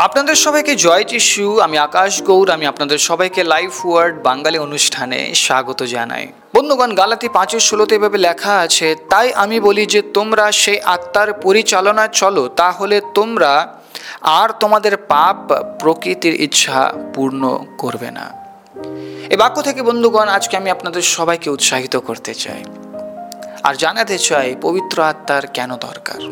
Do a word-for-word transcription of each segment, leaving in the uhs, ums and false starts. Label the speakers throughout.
Speaker 1: আপনাদের সবাইকে জয় যিশু। আমি আকাশ গৌর। আমি আপনাদের সবাইকে লাইফ ওয়ার্ড বাঙালি অনুষ্ঠানে স্বাগত জানাই। বন্ধুগণ, গালাতি পাঁচের ষোলোতে এভাবে লেখা আছে, তাই আমি বলি যে তোমরা সেই আত্মার পরিচালনায় চলো, তাহলে তোমরা আর তোমাদের পাপ প্রকৃতির ইচ্ছা পূর্ণ করবে না। এই বাক্য থেকে বন্ধুগণ আজকে আমি আপনাদের সবাইকে উৎসাহিত করতে চাই আর জানাতে চাই পবিত্র আত্মার কেন দরকার,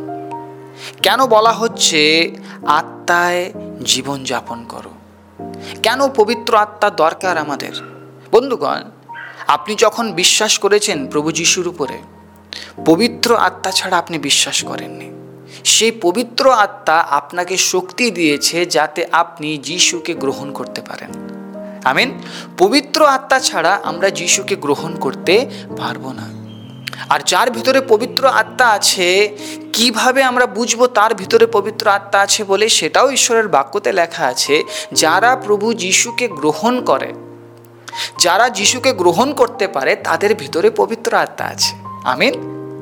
Speaker 1: কেন বলা হচ্ছে আত্মায় জীবন যাপন করো, কেন পবিত্র আত্মা দরকার আমাদের। বন্ধুগণ, আপনি যখন বিশ্বাস করেছেন প্রভু যিশুর উপরে, পবিত্র আত্মা ছাড়া আপনি বিশ্বাস করেননি। সেই পবিত্র আত্মা আপনাকে শক্তি দিয়েছে যাতে আপনি যিশুকে গ্রহণ করতে পারেন। আমিন। পবিত্র আত্মা ছাড়া আমরা যিশুকে গ্রহণ করতে পারবো না। আর যার ভিতরে পবিত্র আত্মা আছে, কিভাবে আমরা বুঝবো তার ভিতরে পবিত্র আত্মা আছে বলে, সেটাও ঈশ্বরের বাক্যতে লেখা আছে। যারা প্রভু যিশুকে গ্রহণ করে, যারা যিশুকে গ্রহণ করতে পারে, তাদের ভিতরে পবিত্র আত্মা আছে। আমিন।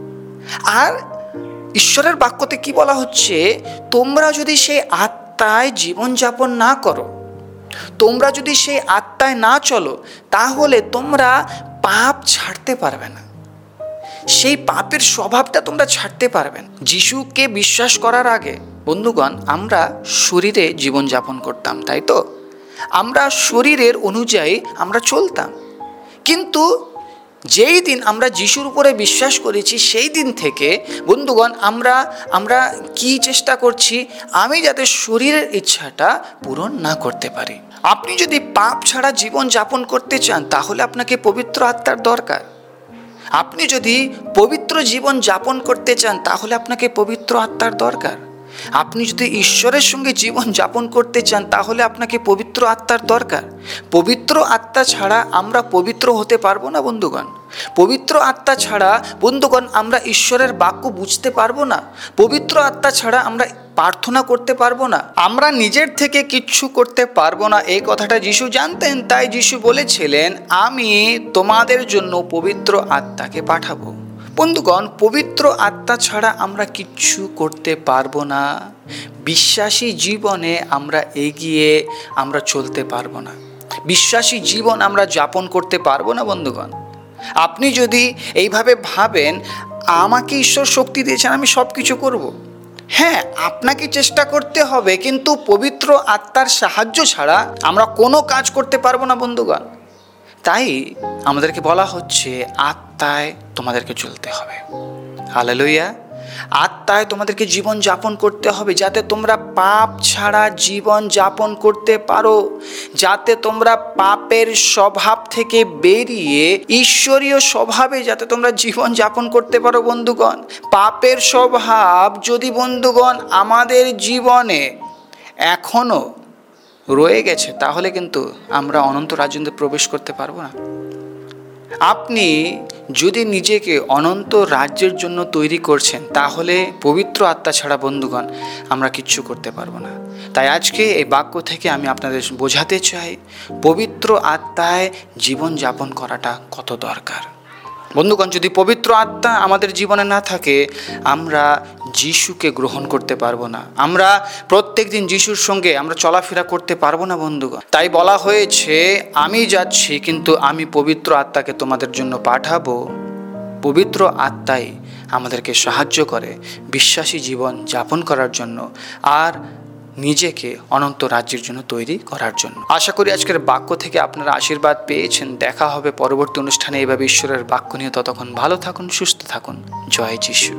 Speaker 1: আর ঈশ্বরের বাক্যতে কি বলা হচ্ছে, তোমরা যদি সেই আত্মায় জীবনযাপন না করো, তোমরা যদি সেই আত্মায় না চলো, তাহলে তোমরা পাপ ছাড়তে পারবে না। সেই পাপের স্বভাবটা তোমরা ছাড়তে পারবেন। যিশুকে বিশ্বাস করার আগে বন্ধুগণ আমরা শরীরে জীবনযাপন করতাম, তাই তো? আমরা শরীরের অনুযায়ী আমরা চলতাম। কিন্তু যেই দিন আমরা যিশুর উপরে বিশ্বাস করেছি, সেই দিন থেকে বন্ধুগণ আমরা আমরা কি চেষ্টা করছি, আমি যাতে শরীরের ইচ্ছাটা পূরণ না করতে পারি। আপনি যদি পাপ ছাড়া জীবন যাপন করতে চান, তাহলে আপনাকে পবিত্র আত্মার দরকার। আপনি যদি পবিত্র জীবন যাপন করতে চান, তাহলে আপনাকে পবিত্র আত্মার দরকার। আপনি যদি ঈশ্বরের সঙ্গে জীবন যাপন করতে চান, তাহলে আপনাকে পবিত্র আত্মার দরকার। পবিত্র আত্মা ছাড়া আমরা পবিত্র হতে পারবো না বন্ধুগণ। পবিত্র আত্মা ছাড়া বন্ধুগণ আমরা ঈশ্বরের বাক্য বুঝতে পারবো না। পবিত্র আত্মা ছাড়া আমরা প্রার্থনা করতে পারবো না। আমরা নিজের থেকে কিচ্ছু করতে পারবো না, এই কথাটা যিশু জানতেন। তাই যিশু বলেছিলেন, আমি তোমাদের জন্য পবিত্র আত্মাকে পাঠাবো। বন্ধুগণ, পবিত্র আত্মা ছাড়া আমরা কিচ্ছু করতে পারবো না। বিশ্বাসী জীবনে আমরা এগিয়ে আমরা চলতে পারবো না। বিশ্বাসী জীবন আমরা যাপন করতে পারবো না বন্ধুগণ। আপনি যদি এইভাবে ভাবেন, আমাকে ঈশ্বর শক্তি দিয়েছেন, আমি সব কিছু করবো। হ্যাঁ, আপনাকে চেষ্টা করতে হবে, কিন্তু পবিত্র আত্মার সাহায্য ছাড়া আমরা কোনো কাজ করতে পারবো না বন্ধুগণ। তাই আমাদেরকে বলা হচ্ছে আত্মায় তোমাদেরকে চলতে হবে। হালেলুয়া। আত্মায় তোমাদেরকে জীবন যাপন করতে হবে, যাতে তোমরা পাপ ছাড়া জীবন যাপন করতে পারো, যাতে তোমরা পাপের স্বভাব থেকে বেরিয়ে ঈশ্বরীয় স্বভাবে যাতে তোমরা জীবন যাপন করতে পারো বন্ধুগণ। পাপের স্বভাব যদি বন্ধুগণ আমাদের জীবনে এখনো রয়ে গেছে, তাহলে কিন্তু আমরা অনন্ত রাজ্যে প্রবেশ করতে পারবো না। আপনি যদি নিজেকে অনন্ত রাজ্যের জন্য তৈরি করছেন, তাহলে পবিত্র আত্মা ছাড়া বন্ধুগণ আমরা কিচ্ছু করতে পারবো না। তাই আজকে এই বাক্য থেকে আমি আপনাদের বোঝাতে চাই পবিত্র আত্মায় জীবন যাপন করাটা কত দরকার। বন্ধুগণ, যদি পবিত্র আত্মা আমাদের জীবনে না থাকে, আমরা যিশুকে গ্রহণ করতে পারবো না। আমরা প্রত্যেক দিন যিশুর সঙ্গে আমরা চলাফেরা করতে পারবো না বন্ধুগণ। তাই বলা হয়েছে, আমি যাচ্ছি কিন্তু আমি পবিত্র আত্মাকে তোমাদের জন্য পাঠাবো। পবিত্র আত্মাই আমাদেরকে সাহায্য করে বিশ্বাসী জীবন যাপন করার জন্য আর নিজেকে অনন্ত রাজ্যের জন্য তৈরি করার জন্য। আশা করি আজকের বাক্য থেকে আপনারা আশীর্বাদ পেয়েছেন। দেখা হবে পরবর্তী অনুষ্ঠানে এভাবে ঈশ্বরের বাক্য নিয়ে। ততক্ষণ ভালো থাকুন, সুস্থ থাকুন। জয় যিশু।